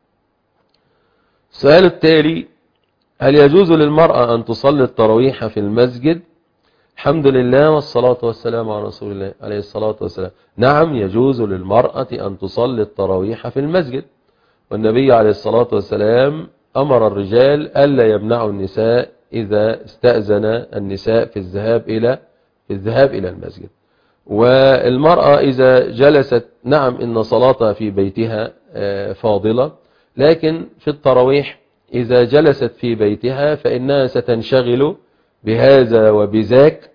السؤال التالي: هل يجوز للمرأة أن تصلي التراويح في المسجد؟ الحمد لله والصلاة والسلام على رسول الله عليه الصلاة والسلام. نعم، يجوز للمرأة أن تصلي التراويح في المسجد، والنبي عليه الصلاة والسلام أمر الرجال ألا يمنعوا النساء إذا استأذن النساء في الذهاب إلى المسجد. والمرأة إذا جلست، نعم إن صلاتها في بيتها فاضلة، لكن في التراويح إذا جلست في بيتها فإنها ستنشغل بهذا وبذاك،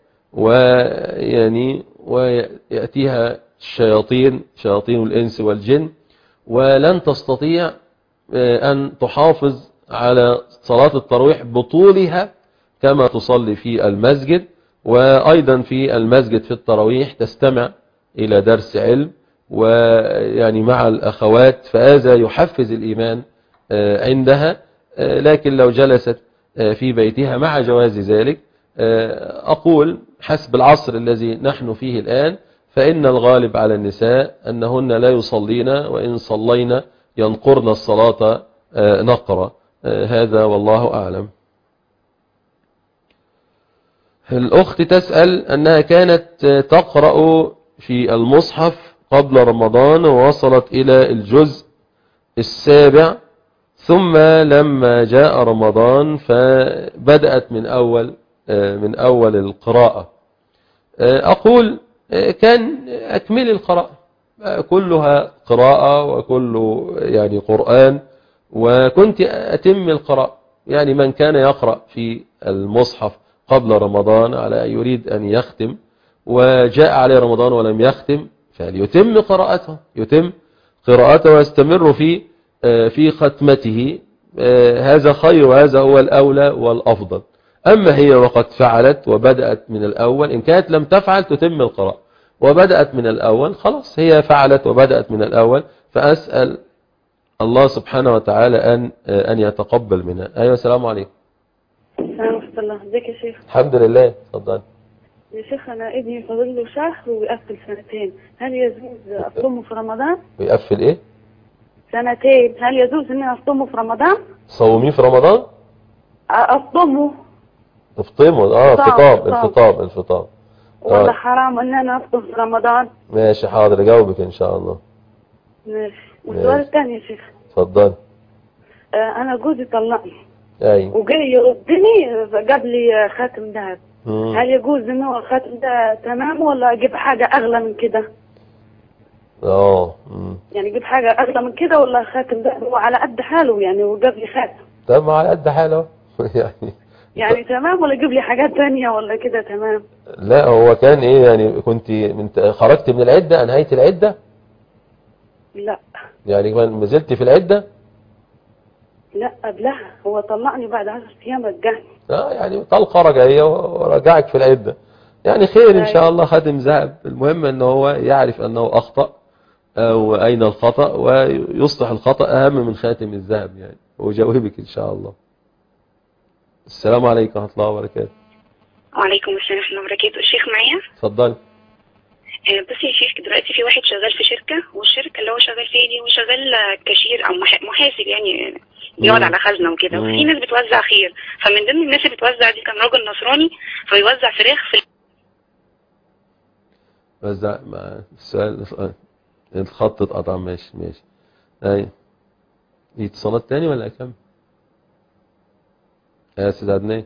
ويأتيها شياطين الإنس والجن، ولن تستطيع أن تحافظ على صلاة التراويح بطولها كما تصلي في المسجد. وأيضا في المسجد في التراويح تستمع إلى درس علم مع الأخوات، فهذا يحفز الإيمان عندها. لكن لو جلست في بيتها مع جواز ذلك، أقول حسب العصر الذي نحن فيه الآن فإن الغالب على النساء أنهن لا يصلين، وإن صلينا ينقرن الصلاة نقرة. هذا والله أعلم. الأخت تسأل أنها كانت تقرأ في المصحف قبل رمضان ووصلت إلى الجزء 7، ثم لما جاء رمضان فبدأت من أول القراءة. أقول كان أكمل القراءة، كلها قراءة وكل قرآن، وكنت أتم القراءة، يعني من كان يقرأ في المصحف قبل رمضان على أن يريد أن يختم وجاء عليه رمضان ولم يختم فليتم قراءته، يتم قراءته ويستمر في ختمته، هذا خير وهذا هو الأولى والأفضل. أما هي وقد فعلت وبدأت من الأول، إن كانت لم تفعل تتم القراءة، وبدأت من الأول خلاص هي فعلت وبدأت من الأول، فأسأل الله سبحانه وتعالى أن يتقبل منها. أيوة السلام عليكم. السلام ورحمة الله. ازيك يا شيخ؟ الحمد لله. اتفضل. يا شيخ أنا ابني فاضل له شهر ويقفل سنتين، هل يجوز أصومه في رمضان؟ ويقفل إيه؟ سنتين، هل يجوز إني أصومه في رمضان؟ صوميه في رمضان؟ أصومه. تفطمه؟ الفطام. والله حرام إن أنا أفطم في رمضان. ماشي حاضر أجاوبك إن شاء الله. ماشي. والسؤال الثاني يا شيخ. اتفضل. أنا جوزي طلقني. أيوة. وجاي يردني جاب لي خاتم ذهب. هل يجوز إن هو الخاتم ده تمام ولا أجيب حاجة أغلى من كده؟ يعني أجيب حاجة أغلى من كده ولا الخاتم ده هو على قد حاله يعني وجاب لي خاتم؟ طب على قد حاله يعني تمام ولا اجيب لي حاجات تانية ولا كده تمام؟ لا هو كان ايه يعني كنت خرجت من العدة انهيت العدة؟ لا يعني ما زلت في العدة؟ لا قبلها، هو طلقني بعد 10 ايام رجعني. يعني طلقة رجعية ورجعك في العدة، يعني خير ان شاء الله خاتم ذهب. المهم ان هو يعرف انه اخطأ او اين الخطأ ويصلح الخطأ اهم من خاتم الذهب يعني، وجاوبك ان شاء الله. السلام عليكم ورحمة الله وبركاته. وعليكم السلام ورحمة الله وبركاته. الشيخ معايا؟ اتفضلي. بصي يا شيخ، دلوقتي في واحد شغال في شركة، والشركة اللي هو شغال فيها دي هو شغال كاشير او محاسب يعني، بيقعد على خزنة وكده، وفي ناس بتوزع خير، فمن ضمن الناس اللي بتوزع دي كان راجل نصراني فيوزع فراخ في وزع مع السؤال الخط اتقطع. ماشي. ايوه في اتصالات تاني ولا كم؟ يا سيد عدنان.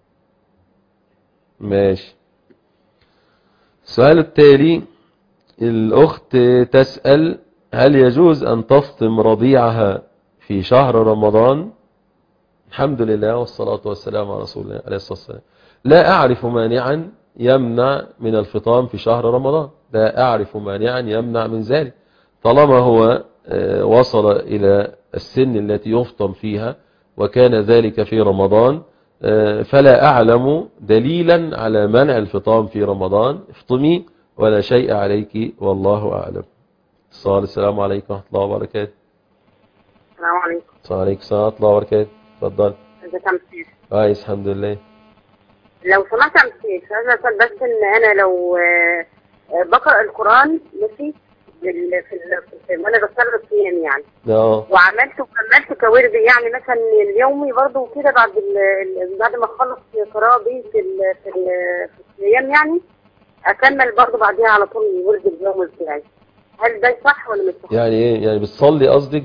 ماشي. السؤال التالي، الأخت تسأل هل يجوز أن تفطم رضيعها في شهر رمضان؟ الحمد لله والصلاة والسلام على رسول الله عليه الصلاة والسلام. لا أعرف مانعا يمنع من الفطام في شهر رمضان، لا أعرف مانعا يمنع من ذلك طالما هو وصل إلى السن التي يفطم فيها وكان ذلك في رمضان، فلا أعلم دليلا على منع الفطام في رمضان. افطمي ولا شيء عليك والله أعلم. السلام عليكم ورحمة الله وبركاته. السلام عليكم. وعليكم السلام ورحمة الله وبركاته. اتفضل. ازيك يا مسيح؟ كويس الحمد لله. لو سمحت يا مسيح عايزة اسال بس ان انا لو بقرأ القرآن ماشي وانا بصلي الصيام يعني، وعملت وكملت كوردي يعني مثلا اليومي برضه وكده بعد ما اخلص قراءة بيه في الصيام يعني اكمل برضه بعديها على طول الورد اليومي بتاعي، هل ده صح ولا مش صح؟ يعني ايه يعني بتصلي قصدك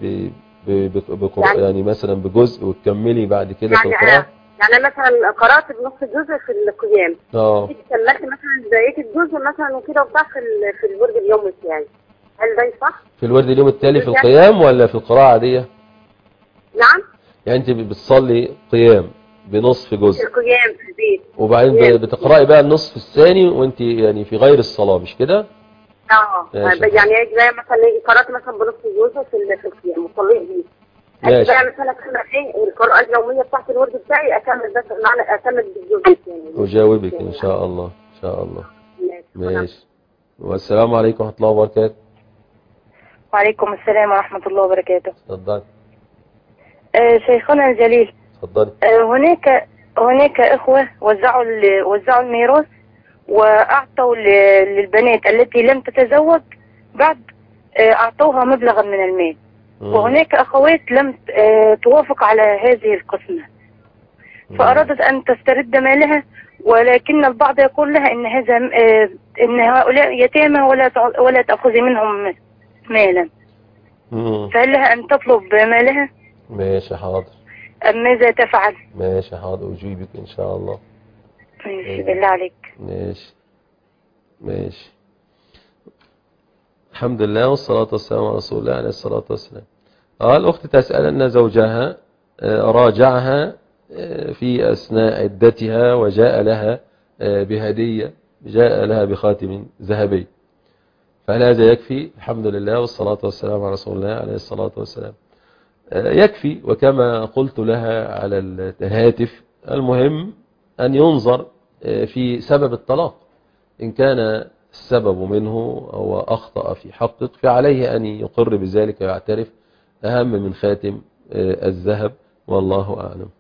يعني مثلا بجزء وتكملي بعد كده في القراءة؟ يعني مثلا قرأت بنص الجزء في القيام، كملت مثلا بقية الجزء مثلا وكده وبتاع في الورد اليومي بتاعي، هل ده صح؟ في الورد اليوم التالي في القيام ولا في القراءة عادية؟ نعم. يعني انت بتصلي قيام بنصف جزء في القيام في البيت، وبعدين بتقرأي بقى النصف الثاني وانت يعني في غير الصلاة مش كده؟ يعني زي مثلا قرأت مثلا بنص جزء في القيام وصليت بيه، ماشي. بقى مثلا اكمل القراءة اليومية بتاعت الورد بتاعي اكمل بس اكمل بالجزء الثاني. وجاوبك ان شاء الله ان شاء الله. ماشي. والسلام عليكم ورحمة الله وبركاته. وعليكم السلام ورحمة الله وبركاته. اتفضل. شيخنا الجليل. اتفضل. هناك اخوة وزعوا الميراث واعطوا للبنات التي لم تتزوج بعد اعطوها مبلغا من المال، وهناك اخوات لم توافق على هذه القسمة، فارادت ان تسترد مالها، ولكن البعض يقول لها ان هؤلاء يتامى ولا تأخذي منهم مالا، فهل لها ان تطلب مالها؟ ماشي حاضر. أم ماذا تفعل؟ ماشي حاضر أجيبك إن شاء الله. ماشي بالله عليك. ماشي. الحمد لله والصلاة والسلام على رسول الله عليه الصلاة والسلام. الأخت تسأل أن زوجها راجعها في أثناء عدتها وجاء لها بهدية، جاء لها بخاتم ذهبي، فهل هذا يكفي؟ الحمد لله والصلاة والسلام على رسول الله عليه الصلاة والسلام. يكفي، وكما قلت لها على الهاتف المهم أن ينظر في سبب الطلاق، إن كان السبب منه أو أخطأ في حقك فعليه أن يقر بذلك ويعترف، أهم من خاتم الذهب، والله أعلم.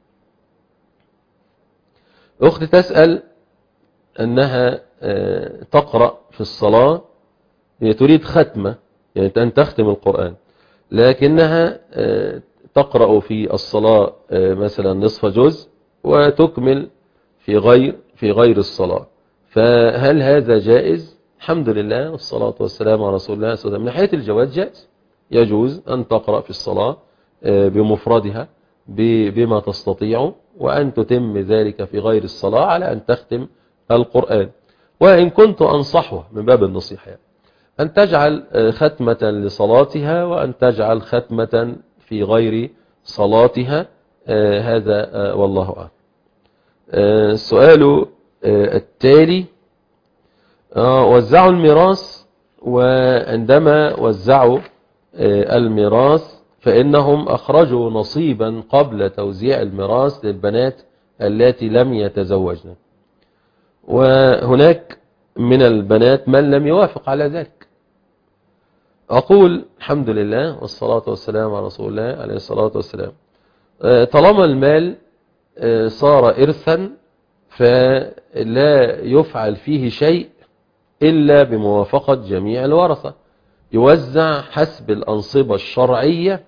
أخت تسأل أنها تقرأ في الصلاة، هي تريد ختمة، يعني أن تختم القرآن، لكنها تقرأ في الصلاة مثلا نصف جزء وتكمل في غير الصلاة، فهل هذا جائز؟ الحمد لله والصلاة والسلام على رسول الله صلى الله عليه وسلم. من ناحية الجواز جائز، يجوز أن تقرأ في الصلاة بمفردها بما تستطيع، وأن تتم ذلك في غير الصلاة على أن تختم القرآن. وإن كنت أنصحها من باب النصيحة أن تجعل ختمة لصلاتها وأن تجعل ختمة في غير صلاتها، هذا والله أعلم. السؤال التالي: وزعوا الميراث، وعندما وزعوا الميراث فإنهم أخرجوا نصيبا قبل توزيع الميراث للبنات التي لم يتزوجن، وهناك من البنات من لم يوافق على ذلك. أقول الحمد لله والصلاة والسلام على رسول الله عليه الصلاة والسلام، طالما المال صار إرثا فلا يفعل فيه شيء إلا بموافقة جميع الورثة، يوزع حسب الأنصبة الشرعية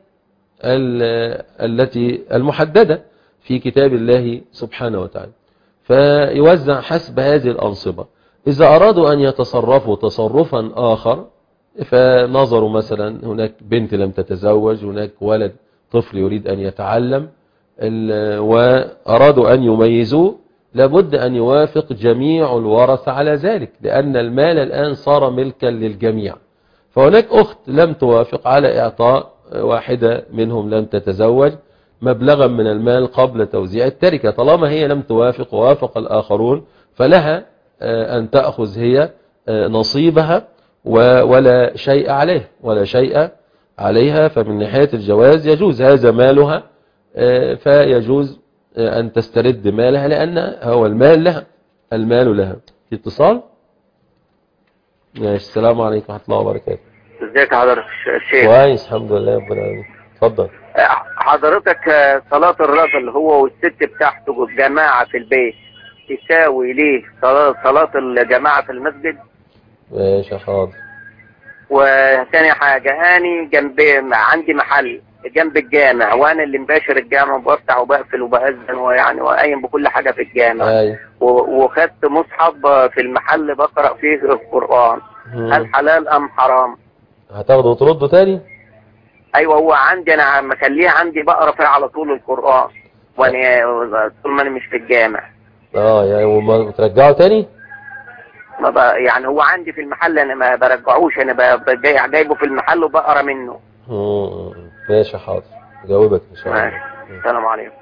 التي المحددة في كتاب الله سبحانه وتعالى، فيوزع حسب هذه الأنصبة. إذا أرادوا أن يتصرفوا تصرفا آخر، فنظروا مثلا هناك بنت لم تتزوج، هناك ولد طفل يريد أن يتعلم، وأرادوا أن يميزوه، لابد أن يوافق جميع الورثة على ذلك، لأن المال الآن صار ملكا للجميع. فهناك أخت لم توافق على إعطاء واحدة منهم لم تتزوج مبلغا من المال قبل توزيع التركة، طالما هي لم توافق ووافق الآخرون فلها أن تأخذ هي نصيبها ولا شيء عليه ولا شيء عليها. فمن ناحية الجواز يجوز، هذا مالها، فيجوز أن تسترد مالها، لأن هو المال لها، المال لها. في اتصال؟ ماشي. السلام عليكم ورحمة الله وبركاته. ازيك حضرتك الشيخ؟ كويس الحمد لله رب العالمين. اتفضل. حضرتك صلاة الرجل هو والست بتاعته الجماعة في البيت تساوي ليه صلاة الجماعة في المسجد؟ ماشي حاضر. وثاني حاجة، أنا عندي محل جنب الجامع، وأنا اللي مباشر الجامع وبفتح وبقفل وبأذن ويعني وقايم بكل حاجة في الجامع، وخدت مصحف في المحل بقرأ فيه القرآن، هل حلال أم حرام؟ هتاخده وترده تاني؟ أيوة، هو عندي أنا مخليه عندي بقرأ فيه على طول القرآن، وأنا طول ما أنا مش في الجامع. يعني وما ترجعه تاني؟ ما يعني هو عندي في المحل، أنا ما برجعوش، أنا جايبه في المحل وبقرأ منه. ماشي حاضر، جاوبك إن شاء الله. السلام عليكم.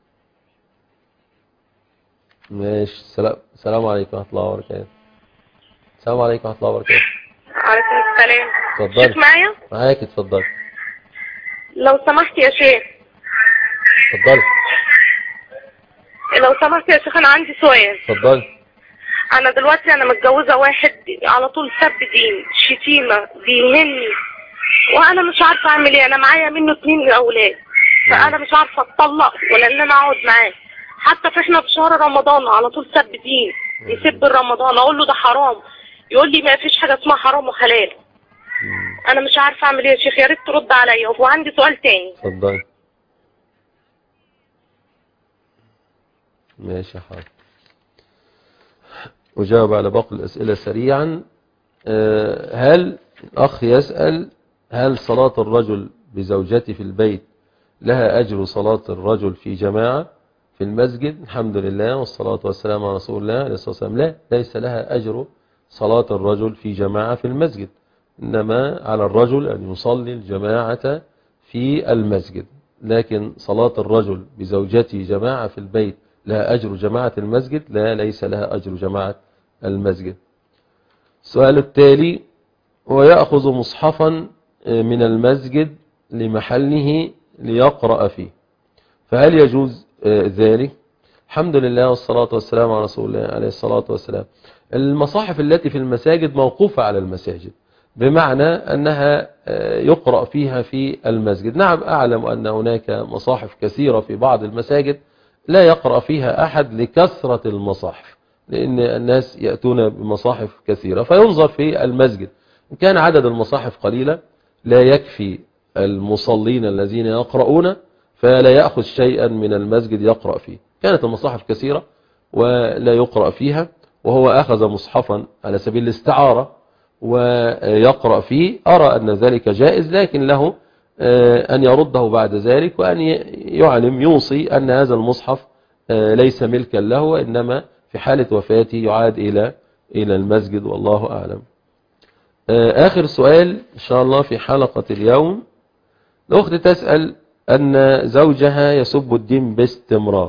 ماشي. السلام عليكم ورحمة الله وبركاته. السلام عليكم ورحمة الله وبركاته. عليكم السلام. اتفضلي. شيخ معايا؟ معاك، اتفضلي. لو سمحت يا شيخ. اتفضلي. لو سمحت يا شيخ، أنا عندي سؤال. اتفضلي. أنا دلوقتي متجوزة واحد على طول سب دين، شتيمة، بيهني، وأنا مش عارفة أعمل إيه. أنا معايا منه 2 أولاد، فأنا مش عارفة أتطلق ولا إن أنا أقعد معاه. حتى إحنا في شهر رمضان على طول سب دين، يسب رمضان، أقول له ده حرام، يقول لي ما فيش حاجة اسمها حرام وحلال. أنا مش عارفة أعمل إيه يا شيخ، يا ريت ترد عليا. وعندي سؤال تاني. اتفضلي. ماشي حاضر. أجاوب على باقي الأسئلة سريعا. هل الأخ يسأل: هل صلاة الرجل بزوجته في البيت لها أجر صلاة الرجل في جماعة في المسجد؟ الحمد لله والصلاة والسلام على رسول الله عليه الصلاة والسلام. لا، ليس لها أجر صلاة الرجل في جماعة في المسجد، إنما على الرجل أن يصلي الجماعة في المسجد، لكن صلاة الرجل بزوجته جماعة في البيت لها أجر جماعة المسجد؟ لا، ليس لها أجر جماعة المسجد. السؤال التالي: ويأخذ مصحفا من المسجد لمحله ليقرأ فيه، فهل يجوز ذلك؟ الحمد لله والصلاة والسلام على رسول الله عليه الصلاة والسلام. المصاحف التي في المساجد موقوفة على المساجد، بمعنى أنها يقرأ فيها في المسجد. نعم، أعلم أن هناك مصاحف كثيرة في بعض المساجد لا يقرأ فيها أحد لكثرة المصاحف، لأن الناس يأتون بمصاحف كثيرة فينظر في المسجد. إن كان عدد المصاحف قليلة لا يكفي المصلين الذين يقرؤون، فلا يأخذ شيئا من المسجد يقرأ فيه. كانت المصاحف كثيرة ولا يقرأ فيها، وهو أخذ مصحفا على سبيل الاستعارة ويقرأ فيه، أرى أن ذلك جائز، لكن له أن يرده بعد ذلك، وأن يعلم يوصي أن هذا المصحف ليس ملكا له، وإنما في حالة وفاته يعاد إلى المسجد، والله أعلم. آخر سؤال إن شاء الله في حلقة اليوم. الأخت تسأل أن زوجها يسب الدين باستمرار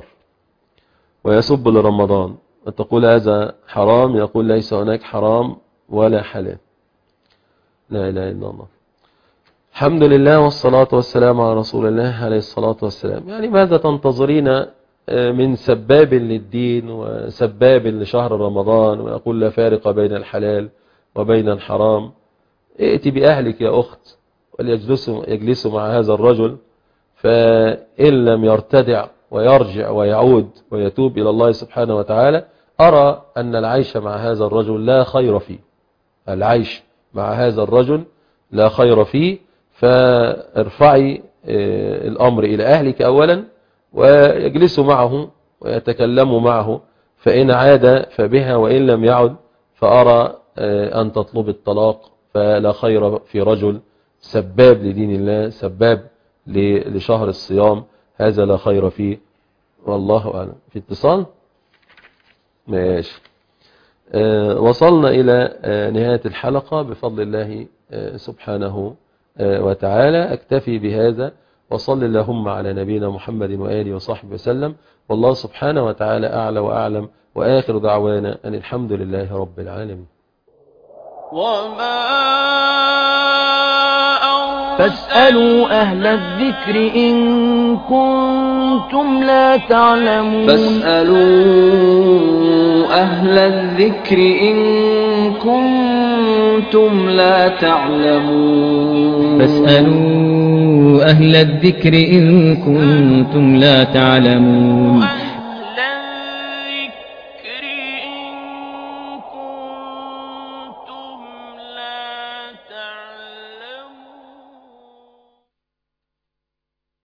ويسب لرمضان، وتقول هذا حرام. يقول ليس هناك حرام ولا حلال. لا إله إلا الله. الحمد لله والصلاة والسلام على رسول الله عليه الصلاة والسلام. يعني ماذا تنتظرين من سباب للدين وسباب لشهر رمضان ويقول لا فارق بين الحلال وبين الحرام؟ ائتي بأهلك يا أخت وليجلسوا مع هذا الرجل، فإن لم يرتدع ويرجع ويعود ويتوب إلى الله سبحانه وتعالى، أرى أن العيش مع هذا الرجل لا خير فيه. العيش مع هذا الرجل لا خير فيه، فارفعي الأمر إلى أهلك أولا ويجلسوا معه ويتكلموا معه، فإن عاد فبها، وإن لم يعد فأرى أن تطلب الطلاق، فلا خير في رجل سباب لدين الله، سباب لشهر الصيام، هذا لا خير فيه، والله أعلم. في اتصال؟ ماشي. وصلنا إلى نهاية الحلقة بفضل الله سبحانه وتعالى. أكتفي بهذا، وصل اللهم على نبينا محمد وآله وصحبه وسلم، والله سبحانه وتعالى أعلى وأعلم، وآخر دعوانا أن الحمد لله رب العالمين. فاسألوا أهل الذكر إن كنتم لا تعلمون. فاسألوا أهل الذكر إن كنتم لا تعلمون. فاسألوا أهل الذكر إن كنتم لا تعلمون.